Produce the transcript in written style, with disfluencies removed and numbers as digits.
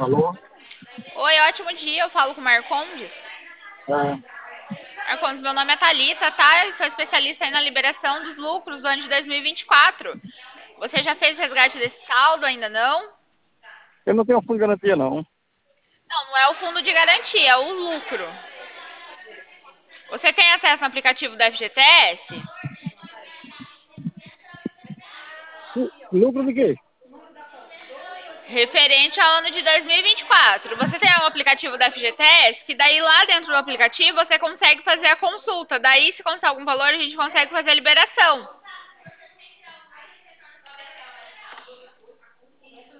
Alô? Oi, ótimo dia. Eu falo com o Marcondes. É, Marcondes, meu nome é Thalita, tá? Eu sou especialista aí na liberação dos lucros do ano de 2024. Você já fez resgate desse saldo? Ainda não? eu não tenho fundo de garantia, não. Não, não é o fundo de garantia, é o lucro. Você tem acesso ao aplicativo da FGTS? Lucro de quê? Referente ao ano de 2024. Você tem um aplicativo da FGTS, que daí lá dentro do aplicativo você consegue fazer a consulta. Daí, se constar algum valor, a gente consegue fazer a liberação.